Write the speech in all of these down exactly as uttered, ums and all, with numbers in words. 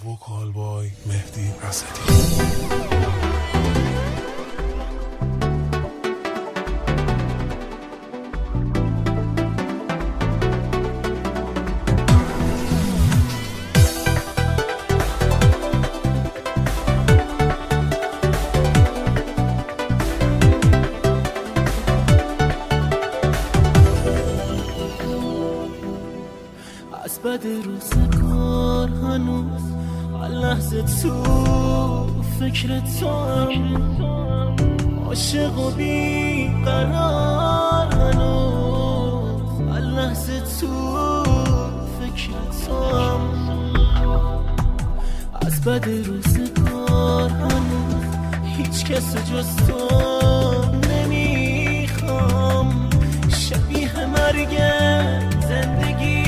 وکال بای مهدی اسدی. از بد روزگار هنوز لحظه تو فکر تو هم عاشق و بی قرار هنوز لحظه تو فکر تو هم از بد روزگار هنوز هیچ کس جز تو نمیخوام شبیه مرگ زندگی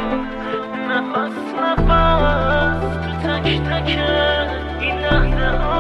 نفس نفس تو تک تک این لحظه